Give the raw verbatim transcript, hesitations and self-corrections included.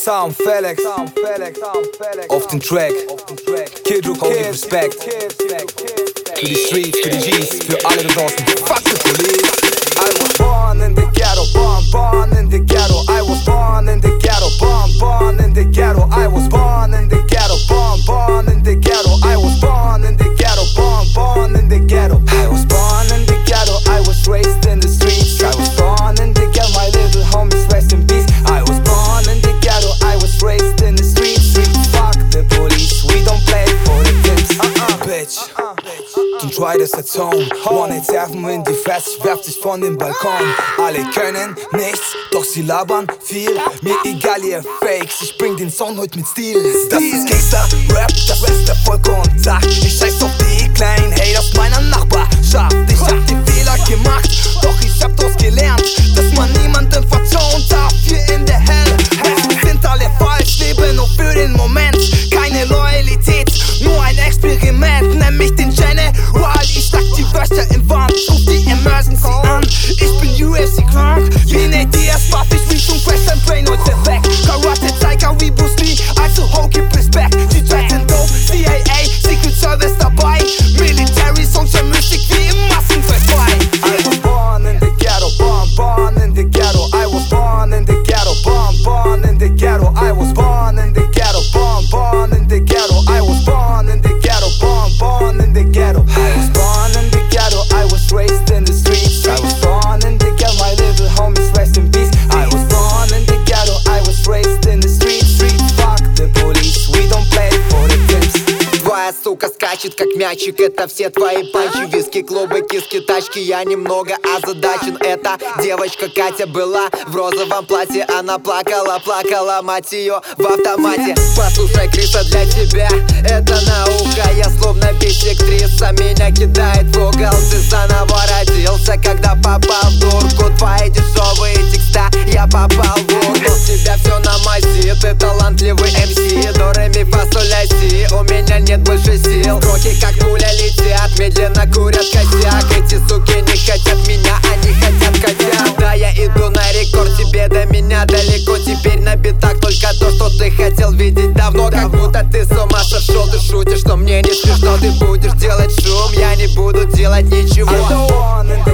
Sound Felix auf den Track. Kid Rook, Kid, Respekt. Für die Streets, für die G's, für alle da draußen. Fuck the police. I was born in the ghetto, born, born in the ghetto. I was born in the ghetto, born, born in the ghetto. I was born in the ghetto, born, born in the ghetto. I was born in the ghetto, born, born in the ghetto. I was born in the ghetto, I was raised in the streets. I was born in the ghetto, my little homies rest in peace. I was born in the ghetto, I was raised in the streets. Fuck the police, we don't play for the kids. Uh-uh, bitch. Don't try this at home. Wanna werfen in die Fresse, ich werf dich von dem Balkon. Alle können nichts, doch sie labern viel. Mir egal, ihr Fakes, ich bring den Sound heute mit Stil. Das ist Gangster-Rap, das ist der Vollkontakt. Ich scheiß auf die kleinen Haters meiner Nachbarschaft. Ich hab die Fehler gemacht, doch ich hab draus gelernt, dass man niemandem vertrauen darf hier in der Hölle. Menschen sind alle falsch, leben nur für den Moment. Keine Loyalität, nur ein Experiment. Nenn mich den General, ich schlag die Wörter im Wand, ruf die Emergency an. Ich bin U F C-krank, wie Nate Diaz, buff ich mich und crash dein Brain heute weg. Karate Tiger wie Bruce Lee, also ho, gib Respekt. Die Dreads dope, C I A, Secret Service dabei. Military Songs für Musik wie im Massenverkehr. I was born in the ghetto, born, born in the ghetto. I was born in the ghetto, born, born in the ghetto. I was born in the ghetto, born, born in the ghetto. I was born in the ghetto, born, born in the ghetto. I was born in the ghetto, I was raised in the streets. I was born in the ghetto, my little homies rest in peace. I was born in the ghetto, I was raised in the streets. Fuck the police, we don't play for the kids. Твоя сука скачет как мячик, это все твои панчи. Виски, клубы, киски, тачки, я немного озадачен. Эта девочка Катя была в розовом платье. Она плакала, плакала, мать ее, в автомате. Послушай, Криса, для тебя это наука. Я словно бисектриса, меня кидает в угол. Ты заново родился, когда попал в дурку. Твои дешевые текста, я попал в урну. У тебя все на мази, ты талантливый эм си. До, ре, ми, фа, соль, ля, си. У меня нет больше сил. Строки как пуля летят, медленно курят косяк. Эти суки не хотят меня, они хотят котят. Да, я иду на рекорд, тебе до меня далеко. Теперь на битах только то, что ты хотел видеть давно. Как будто ты с ума сошел, ты шутишь, что мне не смешно. Ты будешь делать шум, я не буду делать ничего.